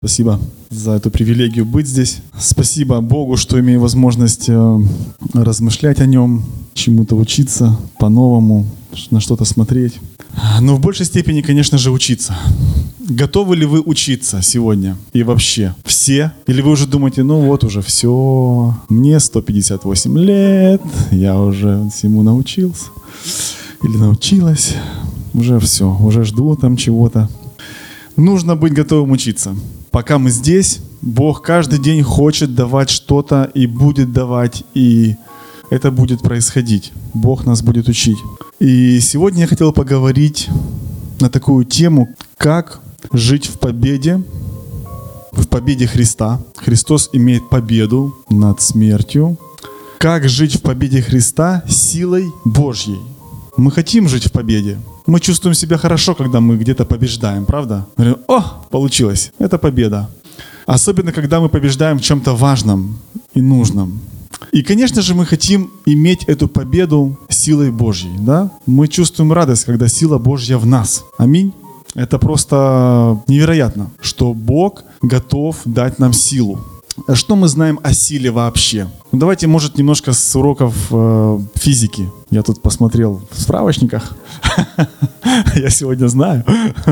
Спасибо за эту привилегию быть здесь. Спасибо Богу, что имею возможность размышлять о Нем, чему-то учиться по-новому, на что-то смотреть. Но в большей степени, конечно же, учиться. Готовы ли вы учиться сегодня и вообще? Все? Или вы уже думаете, ну вот уже все, мне 158 лет, я уже всему научился или научилась, уже все, уже жду там чего-то. Нужно быть готовым учиться. Пока мы здесь, Бог каждый день хочет давать что-то и будет давать, и это будет происходить. Бог нас будет учить. И сегодня я хотел поговорить на такую тему, как жить в победе Христа. Христос имеет победу над смертью. Как жить в победе Христа силой Божьей. Мы хотим жить в победе. Мы чувствуем себя хорошо, когда мы где-то побеждаем, правда? Мы говорим, о, получилось, это победа. Особенно, когда мы побеждаем в чем-то важном и нужном. И, конечно же, мы хотим иметь эту победу силой Божьей. Да? Мы чувствуем радость, когда сила Божья в нас. Аминь. Это просто невероятно, что Бог готов дать нам силу. Что мы знаем о силе вообще? Давайте, может, немножко с уроков физики. Я тут посмотрел в справочниках. Я сегодня знаю.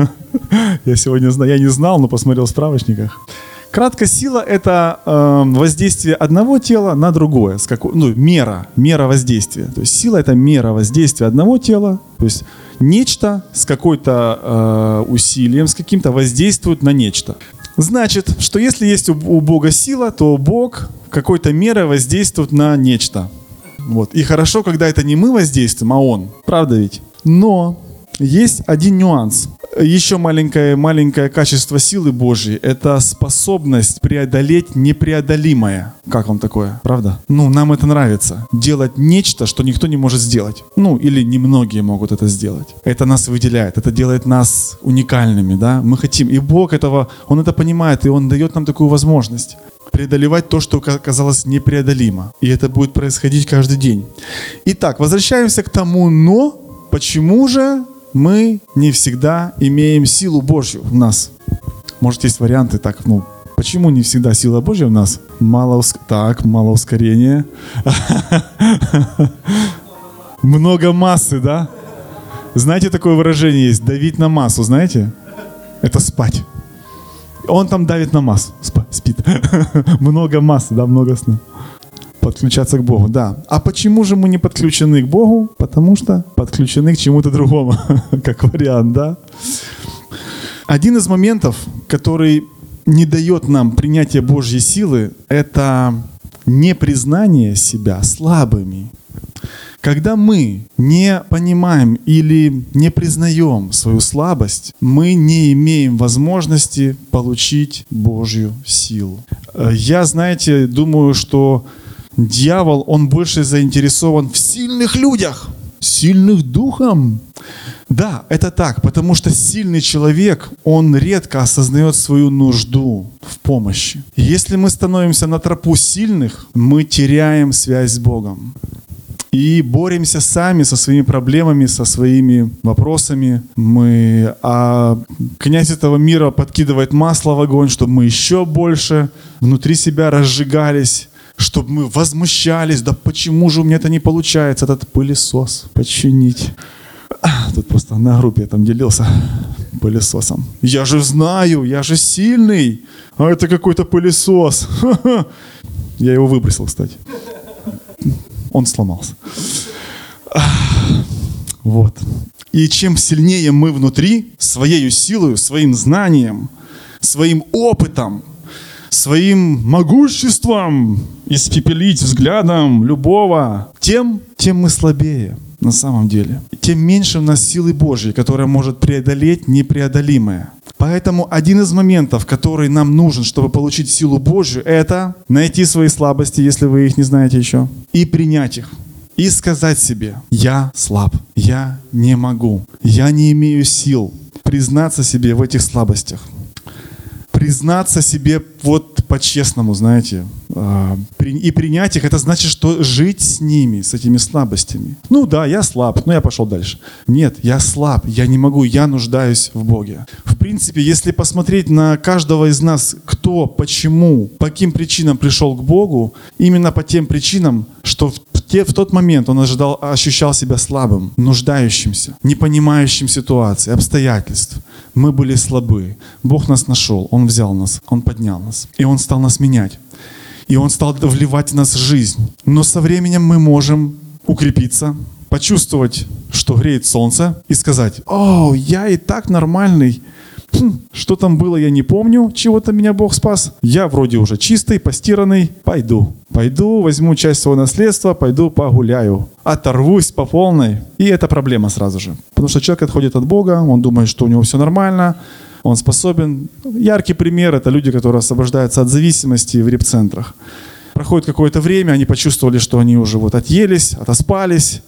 Я не знал, но посмотрел в справочниках. Кратко, сила — это воздействие одного тела на другое. Мера воздействия. То есть сила — это мера воздействия одного тела. То есть нечто с какой-то усилием, с каким-то воздействует на нечто. Значит, что если есть у Бога сила, то Бог какой-то мерой воздействует на нечто. Вот. И хорошо, когда это не мы воздействуем, а Он. Правда ведь? Но есть один нюанс. Еще маленькое качество силы Божьей — это способность преодолеть непреодолимое. Как вам такое? Правда? Нам это нравится. Делать нечто, что никто не может сделать. Или немногие могут это сделать. Это нас выделяет, это делает нас уникальными, да? Мы хотим. И Бог Он это понимает, и Он дает нам такую возможность преодолевать то, что казалось непреодолимо. И это будет происходить каждый день. Итак, возвращаемся к тому «но». Почему же мы не всегда имеем силу Божью в нас? Может, есть варианты так, почему не всегда сила Божья в нас? Мало ускорения. Много массы, да? Знаете, такое выражение есть, давить на массу, знаете? Это спать. Он там давит на массу, спит. Много массы, да, много сна. Подключаться к Богу, да. А почему же мы не подключены к Богу? Потому что подключены к чему-то другому, как вариант, да? Один из моментов, который не дает нам принятия Божьей силы, это непризнание себя слабыми. Когда мы не понимаем или не признаем свою слабость, мы не имеем возможности получить Божью силу. Я, думаю, что дьявол, он больше заинтересован в сильных людях, сильных духом. Да, это так, потому что сильный человек, он редко осознает свою нужду в помощи. Если мы становимся на тропу сильных, мы теряем связь с Богом. И боремся сами со своими проблемами, со своими вопросами. А князь этого мира подкидывает масло в огонь, чтобы мы еще больше внутри себя разжигались, чтобы мы возмущались, да почему же у меня это не получается, этот пылесос починить. Тут просто на группе я там делился пылесосом. Я же знаю, я же сильный, а это какой-то пылесос. Я его выбросил, кстати. Он сломался. Вот. И чем сильнее мы внутри, своей силой, своим знанием, своим опытом, своим могуществом испепелить взглядом любого, тем мы слабее на самом деле. Тем меньше у нас силы Божьей, которая может преодолеть непреодолимое. Поэтому один из моментов, который нам нужен, чтобы получить силу Божью, это найти свои слабости, если вы их не знаете еще, и принять их. И сказать себе: я слаб, я не могу, я не имею сил. Признаться себе в этих слабостях. Признаться себе вот по-честному, знаете. И принять их, это значит, что жить с ними, с этими слабостями. Ну да, я слаб, но я пошел дальше. Нет, я слаб, я не могу, я нуждаюсь в Боге. В принципе, если посмотреть на каждого из нас, кто, почему, по каким причинам пришел к Богу, именно по тем причинам, что в тот момент он ощущал себя слабым, нуждающимся, не понимающим ситуации, обстоятельств. Мы были слабы. Бог нас нашел, Он взял нас, Он поднял нас. И Он стал нас менять. И Он стал вливать в нас жизнь. Но со временем мы можем укрепиться, почувствовать, что греет солнце, и сказать: «О, я и так нормальный. Что там было, я не помню, чего-то меня Бог спас. Я вроде уже чистый, постиранный. Пойду, возьму часть своего наследства, пойду погуляю. Оторвусь по полной». И это проблема сразу же. Потому что человек отходит от Бога, он думает, что у него все нормально, он способен. Яркий пример — это люди, которые освобождаются от зависимости в реп-центрах. Проходит какое-то время, они почувствовали, что они уже отъелись, отоспались.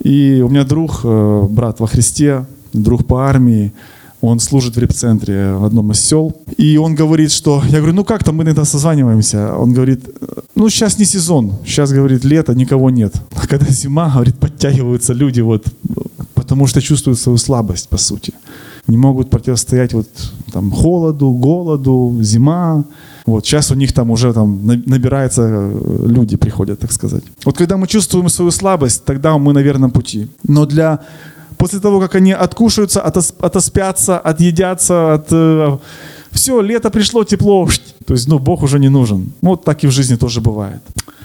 И у меня друг, брат во Христе, друг по армии, он служит в реп-центре в одном из сел. И он говорит, что... Я говорю: ну как там, мы иногда созваниваемся. Он говорит: ну сейчас не сезон, сейчас, говорит, лето, никого нет. А когда зима, говорит, подтягиваются люди, потому что чувствуют свою слабость, по сути. Не могут противостоять там холоду, голоду, зима. Сейчас у них там уже набирается, люди приходят, так сказать. Когда мы чувствуем свою слабость, тогда мы на верном пути. Но после того, как они откушаются, отоспятся, отъедятся, все, лето пришло, тепло, то есть Бог уже не нужен. Так и в жизни тоже бывает.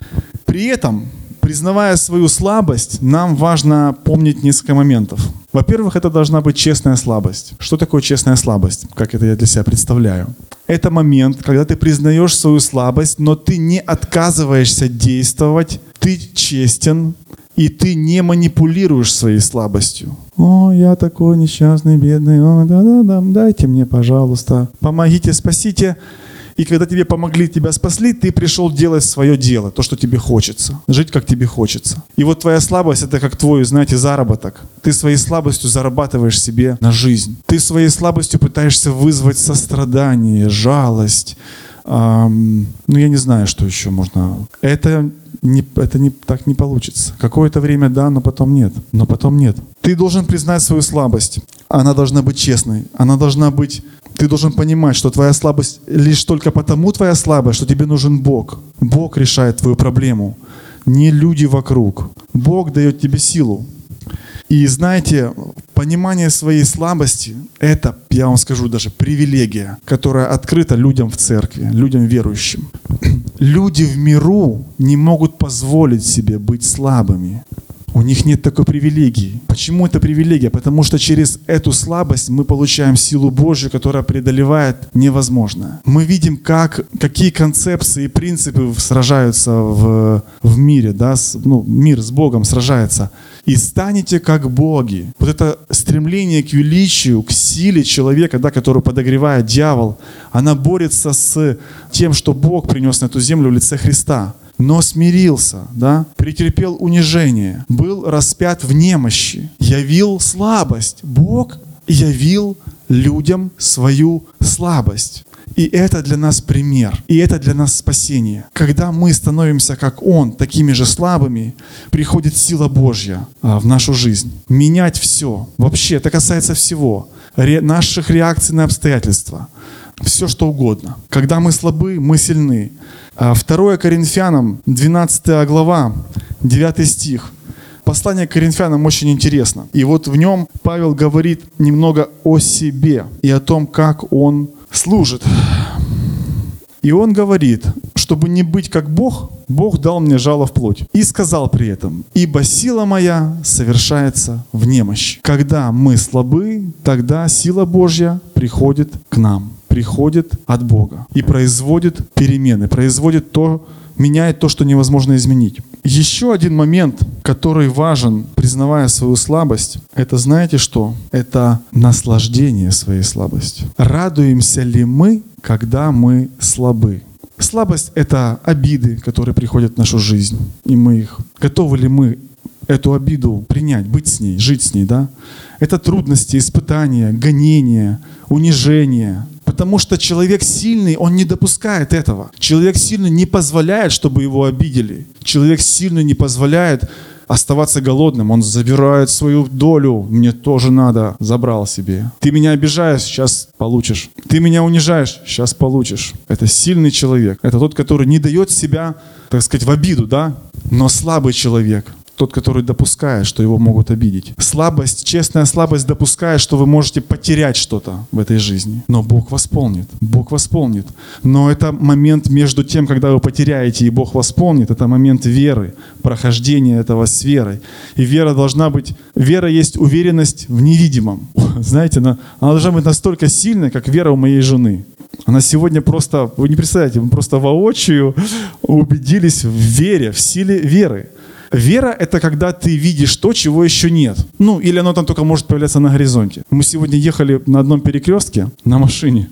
При этом, признавая свою слабость, нам важно помнить несколько моментов. Во-первых, это должна быть честная слабость. Что такое честная слабость? Как это я для себя представляю? Это момент, когда ты признаешь свою слабость, но ты не отказываешься действовать, ты честен, и ты не манипулируешь своей слабостью. «О, я такой несчастный, бедный, дайте мне, пожалуйста, помогите, спасите». И когда тебе помогли, тебя спасли, ты пришел делать свое дело, то, что тебе хочется, жить, как тебе хочется. И твоя слабость — это как твой, заработок. Ты своей слабостью зарабатываешь себе на жизнь. Ты своей слабостью пытаешься вызвать сострадание, жалость. Я не знаю, что еще можно. Это так не получится. Какое-то время да, но потом нет. Ты должен признать свою слабость. Она должна быть честной. Ты должен понимать, что твоя слабость лишь только потому твоя слабость, что тебе нужен Бог. Бог решает твою проблему, не люди вокруг. Бог дает тебе силу. И знаете, понимание своей слабости — это, я вам скажу, даже привилегия, которая открыта людям в церкви, людям верующим. Люди в миру не могут позволить себе быть слабыми. У них нет такой привилегии. Почему это привилегия? Потому что через эту слабость мы получаем силу Божью, которая преодолевает невозможное. Мы видим, какие концепции и принципы сражаются в мире. Да? Мир с Богом сражается. «И станете как боги». Это стремление к величию, к силе человека, да, которую подогревает дьявол, она борется с тем, что Бог принес на эту землю в лице Христа. Но смирился, да, претерпел унижение, был распят в немощи, явил слабость. Бог явил людям свою слабость. И это для нас пример, и это для нас спасение. Когда мы становимся как Он, такими же слабыми, приходит сила Божья в нашу жизнь. Менять все. Вообще, это касается всего. Наших реакций на обстоятельства. Все, что угодно. Когда мы слабы, мы сильны. 2 Коринфянам, 12 глава, 9 стих. Послание к Коринфянам очень интересно. И в нем Павел говорит немного о себе и о том, как он служит. И он говорит, чтобы не быть как Бог, Бог дал мне жало в плоть. И сказал при этом: «Ибо сила моя совершается в немощи». Когда мы слабы, тогда сила Божья приходит к нам, приходит от Бога и производит перемены, меняет то, что невозможно изменить. Еще один момент, который важен, признавая свою слабость, это знаете что? Это наслаждение своей слабостью. Радуемся ли мы, когда мы слабы? Слабость — это обиды, которые приходят в нашу жизнь, и готовы ли мы эту обиду принять, быть с ней, жить с ней, да? Это трудности, испытания, гонения, унижения. Потому что человек сильный, он не допускает этого. Человек сильный не позволяет, чтобы его обидели. Человек сильный не позволяет оставаться голодным. Он забирает свою долю. Мне тоже надо. Забрал себе. Ты меня обижаешь, сейчас получишь. Ты меня унижаешь, сейчас получишь. Это сильный человек. Это тот, который не дает себя, так сказать, в обиду, да? Но слабый человек. Тот, который допускает, что его могут обидеть. Слабость, честная слабость допускает, что вы можете потерять что-то в этой жизни. Но Бог восполнит. Бог восполнит. Но это момент между тем, когда вы потеряете и Бог восполнит, это момент веры, прохождения этого с верой. И вера должна быть, вера есть уверенность в невидимом. Знаете, она должна быть настолько сильной, как вера у моей жены. Она сегодня просто, вы не представляете, мы просто воочию убедились в вере, в силе веры. Вера — это когда ты видишь то, чего еще нет. Ну, или оно там только может появляться на горизонте. Мы сегодня ехали на одном перекрестке на машине,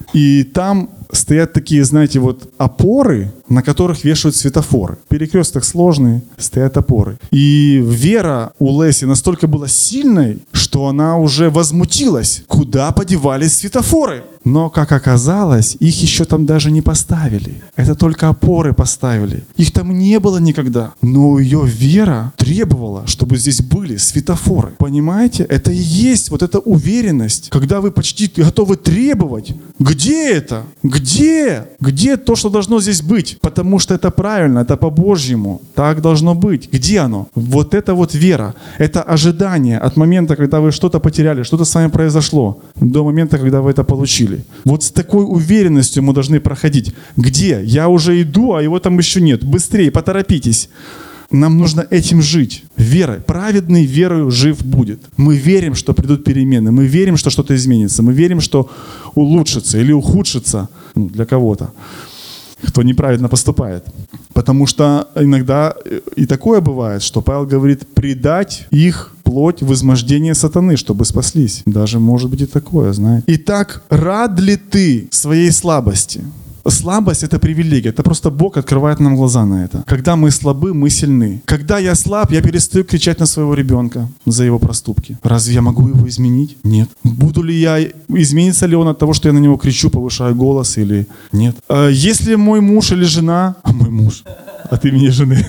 и там стоят такие, знаете, вот опоры, на которых вешают светофоры. Перекресток сложный, стоят опоры. И вера у Леси настолько была сильной, что она уже возмутилась. Куда подевались светофоры? Но, как оказалось, их еще там даже не поставили. Это только опоры поставили. Их там не было никогда. Но ее вера требовала, чтобы здесь были светофоры. Понимаете? Это и есть вот эта уверенность, когда вы почти готовы требовать. Где это? Где? Где то, что должно здесь быть? Потому что это правильно, это по-божьему. Так должно быть. Где оно? Вот это вот вера. Это ожидание от момента, когда вы что-то потеряли, что-то с вами произошло, до момента, когда вы это получили. Вот с такой уверенностью мы должны проходить. Где? Я уже иду, а его там еще нет. Быстрее, поторопитесь. Нам нужно этим жить. Верой. Праведный верою жив будет. Мы верим, что придут перемены. Мы верим, что что-то изменится. Мы верим, что улучшится или ухудшится для кого-то, кто неправильно поступает. Потому что иногда и такое бывает, что Павел говорит, предать их плоть в измождение сатаны, чтобы спаслись. Даже может быть и такое, знаете. Итак, рад ли ты своей слабости? Слабость — это привилегия. Это просто Бог открывает нам глаза на это. Когда мы слабы, мы сильны. Когда я слаб, я перестаю кричать на своего ребенка за его проступки. Разве я могу его изменить? Нет. Буду ли я, изменится ли он от того, что я на него кричу, повышаю голос или нет? Если мой муж или жена, мой муж от имени жены,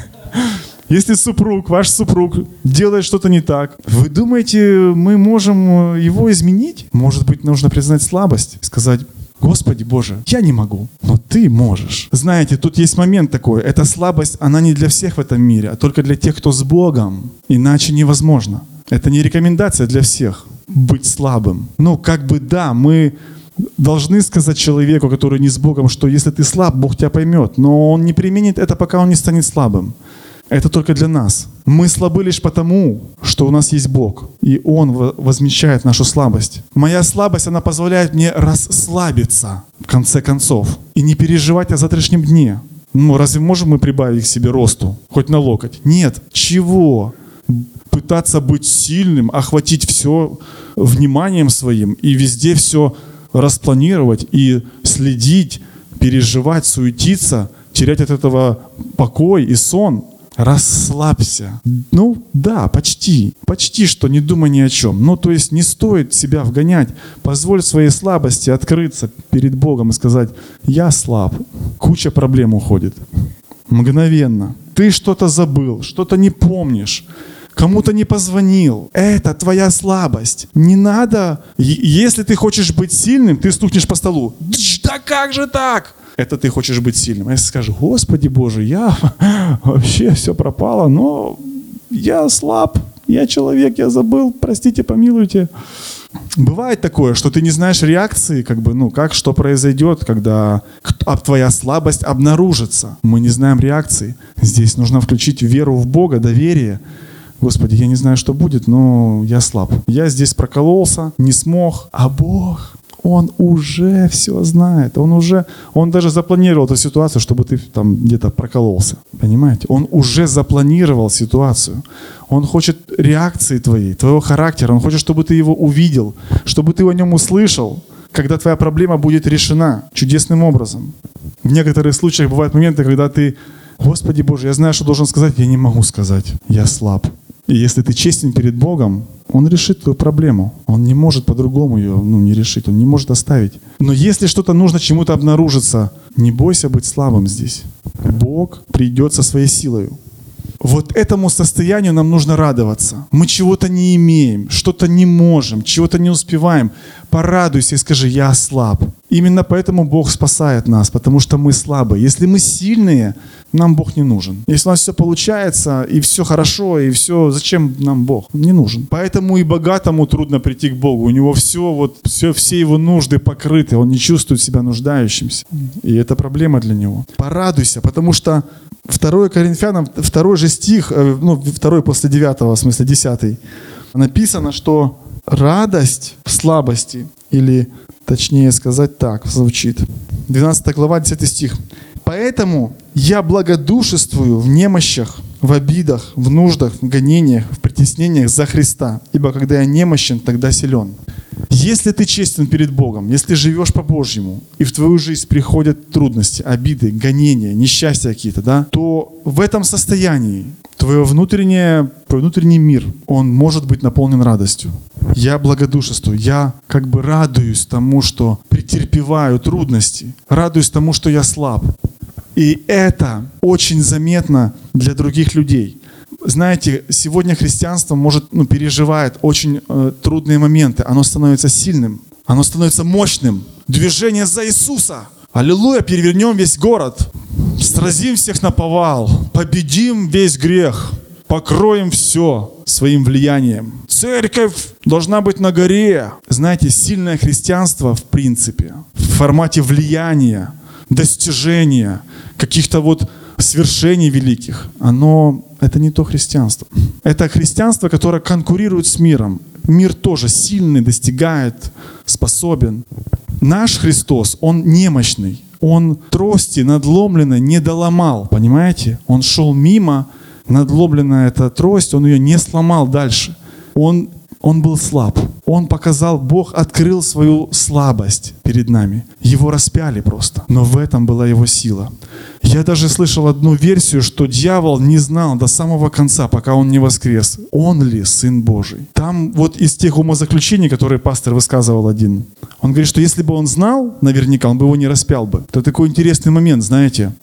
если супруг, ваш супруг делает что-то не так, вы думаете, мы можем его изменить? Может быть, нужно признать слабость, сказать: Господи Боже, я не могу, но Ты можешь. Знаете, тут есть момент такой. Эта слабость, она не для всех в этом мире, а только для тех, кто с Богом. Иначе невозможно. Это не рекомендация для всех быть слабым. Ну, как бы да, мы должны сказать человеку, который не с Богом, что если ты слаб, Бог тебя поймет. Но Он не применит это, пока он не станет слабым. Это только для нас. Мы слабы лишь потому, что у нас есть Бог, и Он возмещает нашу слабость. Моя слабость, она позволяет мне расслабиться, в конце концов, и не переживать о завтрашнем дне. Ну, разве можем мы прибавить к себе росту, хоть на локоть? Нет. Чего? Пытаться быть сильным, охватить все вниманием своим и везде все распланировать и следить, переживать, суетиться, терять от этого покой и сон. Расслабься. Ну да, почти что не думай ни о чем. Ну то есть не стоит себя вгонять. Позволь своей слабости открыться перед Богом и сказать: я слаб. Куча проблем уходит. Мгновенно. Ты что-то забыл, что-то не помнишь, кому-то не позвонил. Это твоя слабость. Не надо. Если ты хочешь быть сильным, ты стукнешь по столу. Да как же так? Это ты хочешь быть сильным. А если скажешь: Господи Боже, я вообще все пропало, но я слаб, я человек, я забыл, простите, помилуйте. Бывает такое, что ты не знаешь реакции, как что произойдет, когда твоя слабость обнаружится. Мы не знаем реакции. Здесь нужно включить веру в Бога, доверие. Господи, я не знаю, что будет, но я слаб. Я здесь прокололся, не смог, а Бог... Он уже все знает. Он даже запланировал эту ситуацию, чтобы ты там где-то прокололся. Понимаете? Он уже запланировал ситуацию. Он хочет реакции твоей, твоего характера. Он хочет, чтобы ты его увидел, чтобы ты о нем услышал, когда твоя проблема будет решена чудесным образом. В некоторых случаях бывают моменты, когда ты: Господи Боже, я знаю, что должен сказать, я не могу сказать. Я слаб. И если ты честен перед Богом, Он решит твою проблему. Он не может по-другому ее не решить, он не может оставить. Но если что-то нужно чему-то обнаружиться, не бойся быть слабым здесь. Бог придет со своей силой. Вот этому состоянию нам нужно радоваться. Мы чего-то не имеем, что-то не можем, чего-то не успеваем. Порадуйся и скажи: я слаб. Именно поэтому Бог спасает нас, потому что мы слабые. Если мы сильные, нам Бог не нужен. Если у нас все получается, и все хорошо, и все, зачем нам Бог? Не нужен. Поэтому и богатому трудно прийти к Богу. У него все его нужды покрыты, он не чувствует себя нуждающимся. И это проблема для него. Порадуйся, потому что 2 Коринфянам, 2 же стих, 2 после 9, в смысле 10, написано, что радость в слабости, или точнее сказать так, звучит. 12 глава, 10 стих. «Поэтому я благодушествую в немощах, в обидах, в нуждах, в гонениях, в притеснениях за Христа, ибо когда я немощен, тогда силен». Если ты честен перед Богом, если живешь по-божьему, и в твою жизнь приходят трудности, обиды, гонения, несчастья какие-то, да, то в этом состоянии твой внутренний мир, он может быть наполнен радостью. Я благодушествую, я как бы радуюсь тому, что претерпеваю трудности, радуюсь тому, что я слаб. И это очень заметно для других людей. Знаете, сегодня христианство переживает очень трудные моменты. Оно становится сильным, оно становится мощным. Движение за Иисуса. Аллилуйя, перевернем весь город. Сразим всех наповал, победим весь грех, покроем все своим влиянием. Церковь должна быть на горе. Знаете, сильное христианство в принципе, в формате влияния, достижения, каких-то свершений великих, это не то христианство. Это христианство, которое конкурирует с миром. Мир тоже сильный, достигает, способен. Наш Христос, Он немощный. Он трости надломленной не доломал, понимаете? Он шел мимо, надломленная эта трость, Он ее не сломал дальше. Он был слаб. Он показал, Бог открыл свою слабость перед нами. Его распяли просто. Но в этом была Его сила. Я даже слышал одну версию, что дьявол не знал до самого конца, пока он не воскрес, он ли Сын Божий. Там из тех умозаключений, которые пастор высказывал один, он говорит, что если бы он знал, наверняка, он бы его не распял бы. Это такой интересный момент, знаете.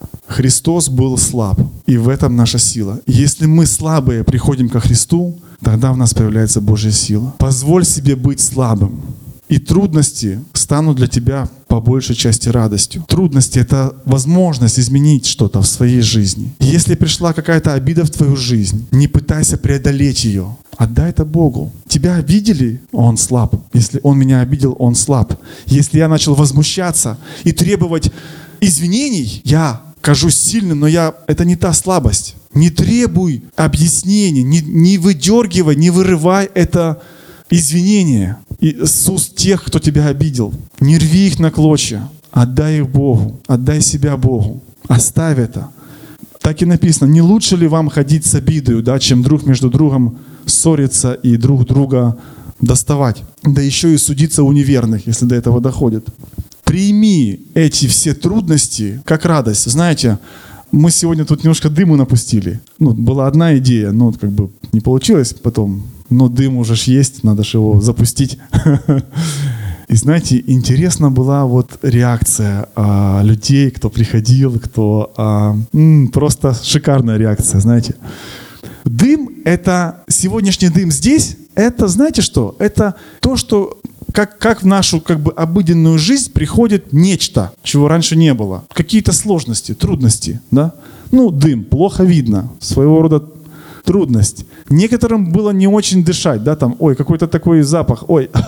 Христос был слаб, и в этом наша сила. Если мы слабые приходим ко Христу, тогда в нас появляется Божья сила. Позволь себе быть слабым. И трудности станут для тебя по большей части радостью. Трудности — это возможность изменить что-то в своей жизни. Если пришла какая-то обида в твою жизнь, не пытайся преодолеть ее. Отдай это Богу. Тебя обидели — Он слаб. Если Он меня обидел, Он слаб. Если я начал возмущаться и требовать извинений, я кажусь сильным, но это не та слабость. Не требуй объяснений, не выдергивай, не вырывай это извинения с уст тех, кто тебя обидел. Не рви их на клочья. Отдай их Богу. Отдай себя Богу. Оставь это. Так и написано. Не лучше ли вам ходить с обидою, чем друг между другом ссориться и друг друга доставать? Да еще и судиться у неверных, если до этого доходит. Прими эти все трудности как радость. Знаете, мы сегодня тут немножко дыму напустили. Была одна идея, не получилось потом. Но дым уже есть, надо же его запустить. И знаете, интересна была реакция людей, кто приходил, просто шикарная реакция, знаете. Дым — это сегодняшний дым здесь, это, знаете что? Это то, что как в нашу обыденную жизнь приходит нечто, чего раньше не было. Какие-то сложности, трудности, да? Дым, плохо видно, своего рода трудность. Некоторым было не очень дышать, да, какой-то такой запах,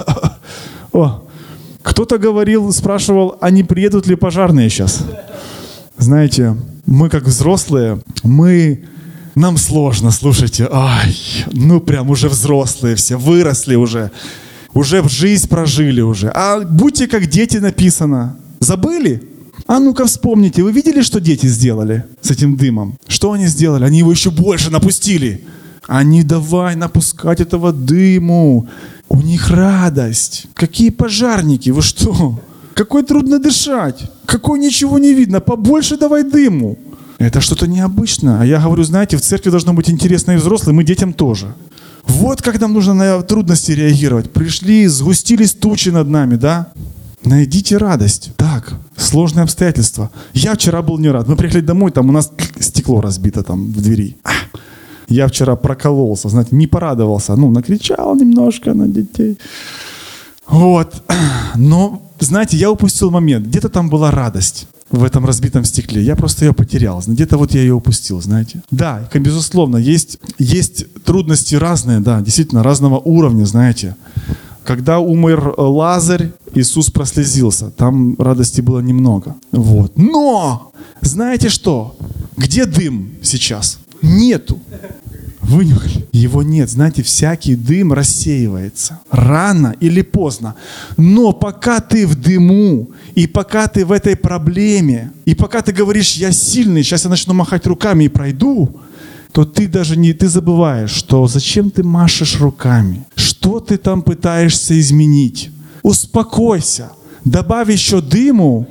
Кто-то спрашивал, а не приедут ли пожарные сейчас? Знаете, мы как взрослые, нам сложно, слушайте, прям уже взрослые все, выросли уже в жизнь прожили уже. А будьте как дети написано. Забыли? А ну-ка вспомните, вы видели, что дети сделали с этим дымом? Что они сделали? Они его еще больше напустили. Они давай напускать этого дыму. У них радость. Какие пожарники, вы что? Какой трудно дышать. Какой ничего не видно. Побольше давай дыму. Это что-то необычное. А я говорю, знаете, в церкви должно быть интересно и взрослым, и детям тоже. Вот как нам нужно на трудности реагировать. Пришли, сгустились тучи над нами, да? Найдите радость. Так, сложные обстоятельства. Я вчера был не рад. Мы приехали домой, там у нас стекло разбито там в двери. Я вчера прокололся, знаете, не порадовался. Накричал немножко на детей. Вот. Но, знаете, я упустил момент. Где-то там была радость в этом разбитом стекле. Я просто ее потерял. Где-то вот я ее упустил, знаете. Да, безусловно, есть трудности разные, да, действительно, разного уровня, знаете. Когда умер Лазарь, Иисус прослезился. Там радости было немного. Вот. Но, знаете что? Где дым сейчас? Нету. Вынюхали. Его нет. Знаете, всякий дым рассеивается. Рано или поздно. Но пока ты в дыму, и пока ты в этой проблеме, и пока ты говоришь, я сильный, сейчас я начну махать руками и пройду, то ты даже ты забываешь, что зачем ты машешь руками, что ты там пытаешься изменить. Успокойся, добавь еще дыму,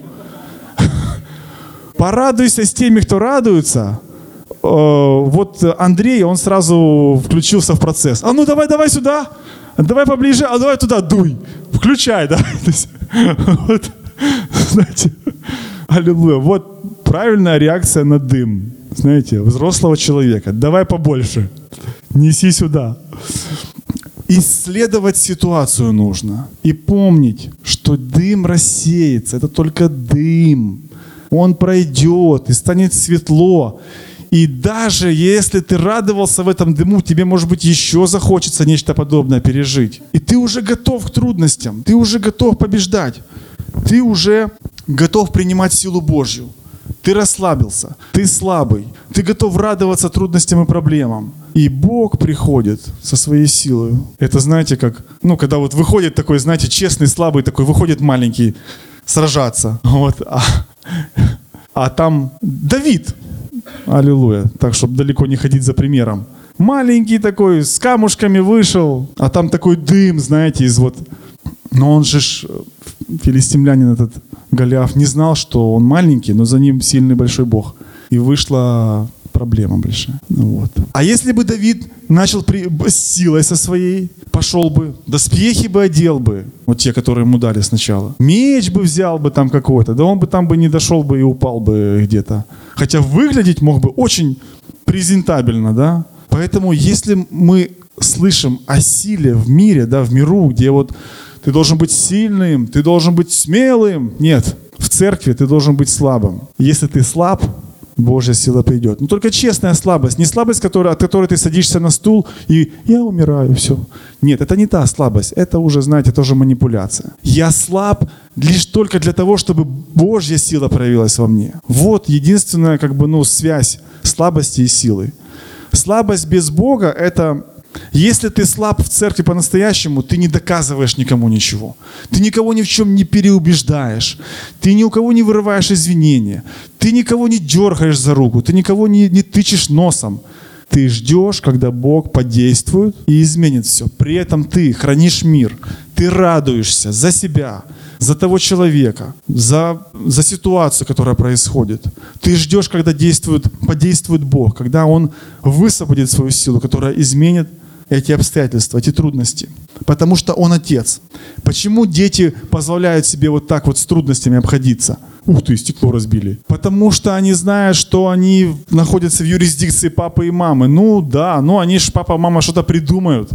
порадуйся с теми, кто радуется. Вот Андрей, он сразу включился в процесс. Давай сюда, давай поближе, давай туда дуй, включай, да. Вот, знаете, аллилуйя, вот правильная реакция на дым. Знаете, взрослого человека. Давай побольше. Неси сюда. Исследовать ситуацию нужно. И помнить, что дым рассеется. Это только дым. Он пройдет, и станет светло. И даже если ты радовался в этом дыму, тебе, может быть, еще захочется нечто подобное пережить. И ты уже готов к трудностям. Ты уже готов побеждать. Ты уже готов принимать силу Божью. Ты расслабился, ты слабый, ты готов радоваться трудностям и проблемам. И Бог приходит со своей силой. Это знаете, как, когда вот выходит такой, знаете, честный, слабый такой, выходит маленький сражаться. Вот. А там Давид, аллилуйя, так, чтобы далеко не ходить за примером. Маленький такой, с камушками вышел, а там такой дым, знаете, Но он же филистимлянин этот Голиаф не знал, что он маленький, но за ним сильный большой Бог. И вышла проблема большая. Вот. А если бы Давид начал с силой со своей, пошел бы, доспехи бы одел бы, вот те, которые ему дали сначала, меч бы взял бы там какой-то, да он бы там бы не дошел бы и упал бы где-то. Хотя выглядеть мог бы очень презентабельно, да. Поэтому если мы слышим о силе в мире, да, в миру, где вот ты должен быть сильным, ты должен быть смелым. Нет, в церкви ты должен быть слабым. Если ты слаб, Божья сила придет. Но только честная слабость. Не слабость, от которой ты садишься на стул и я умираю, все. Нет, это не та слабость. Это уже, знаете, тоже манипуляция. Я слаб лишь только для того, чтобы Божья сила проявилась во мне. Вот единственная связь слабости и силы. Слабость без Бога — это... Если ты слаб в церкви по-настоящему, ты не доказываешь никому ничего. Ты никого ни в чем не переубеждаешь. Ты ни у кого не вырываешь извинения. Ты никого не дергаешь за руку. Ты никого не тычешь носом. Ты ждешь, когда Бог подействует и изменит все. При этом ты хранишь мир. Ты радуешься за себя, за того человека, за ситуацию, которая происходит. Ты ждешь, когда подействует Бог, когда Он высвободит свою силу, которая изменит эти обстоятельства, эти трудности. Потому что Он Отец. Почему дети позволяют себе вот так вот с трудностями обходиться? Ух ты, стекло разбили. Потому что они знают, что они находятся в юрисдикции папы и мамы. Они ж, папа, мама что-то придумают.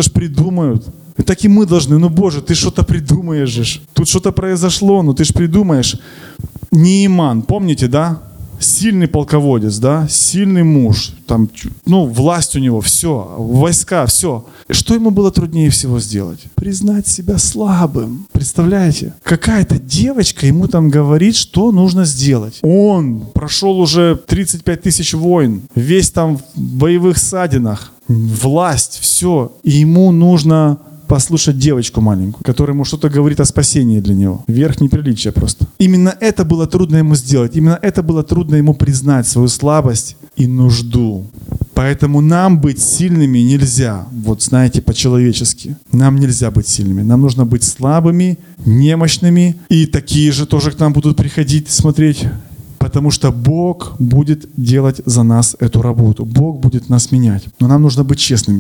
И так и мы должны. Боже, ты что-то придумаешь же. Тут что-то произошло, ты ж придумаешь. Неиман, помните, да? Сильный полководец, да? Сильный муж. Там, власть у него, все. Войска, все. Что ему было труднее всего сделать? Признать себя слабым. Представляете? Какая-то девочка ему там говорит, что нужно сделать. Он прошел уже 35 тысяч войн. Весь там в боевых ссадинах. Власть, все. И ему нужно послушать девочку маленькую, которая ему что-то говорит о спасении для него. Верх неприличия просто. Именно это было трудно ему сделать. Именно это было трудно ему признать свою слабость и нужду. Поэтому нам быть сильными нельзя. Вот знаете, по-человечески. Нам нельзя быть сильными. Нам нужно быть слабыми, немощными. И такие же тоже к нам будут приходить смотреть. Потому что Бог будет делать за нас эту работу. Бог будет нас менять. Но нам нужно быть честными.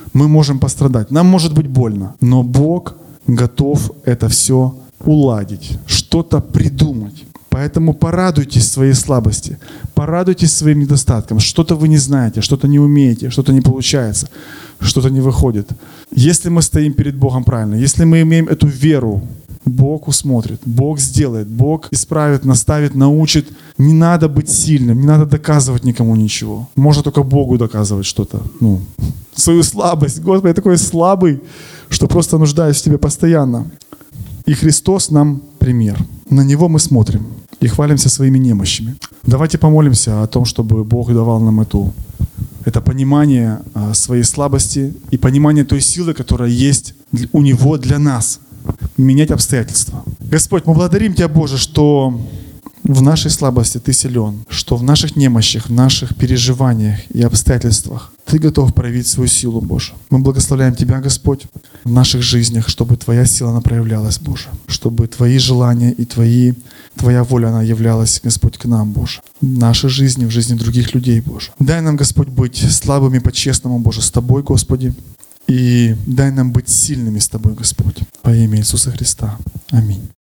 мы можем пострадать, нам может быть больно, но Бог готов это все уладить, что-то придумать. Поэтому порадуйтесь своей слабости, порадуйтесь своим недостаткам. Что-то вы не знаете, что-то не умеете, что-то не получается, что-то не выходит. Если мы стоим перед Богом правильно, если мы имеем эту веру, Бог усмотрит, Бог сделает, Бог исправит, наставит, научит. Не надо быть сильным, не надо доказывать никому ничего. Можно только Богу доказывать что-то. Свою слабость. Господи, я такой слабый, что просто нуждаюсь в Тебе постоянно. И Христос нам пример. На Него мы смотрим и хвалимся своими немощами. Давайте помолимся о том, чтобы Бог давал нам это понимание своей слабости и понимание той силы, которая есть у Него для нас. Менять обстоятельства. Господь, мы благодарим Тебя, Боже, что в нашей слабости Ты силен, что в наших немощах, в наших переживаниях и обстоятельствах Ты готов проявить свою силу, Боже. Мы благословляем Тебя, Господь, в наших жизнях, чтобы Твоя сила, она проявлялась, Боже. Чтобы Твои желания и Твоя воля, она являлась, Господь, к нам, Боже. В нашей жизни, в жизни других людей, Боже. Дай нам, Господь, быть слабыми по-честному, Боже, с Тобой, Господи. И дай нам быть сильными с Тобой, Господь. Во имя Иисуса Христа. Аминь.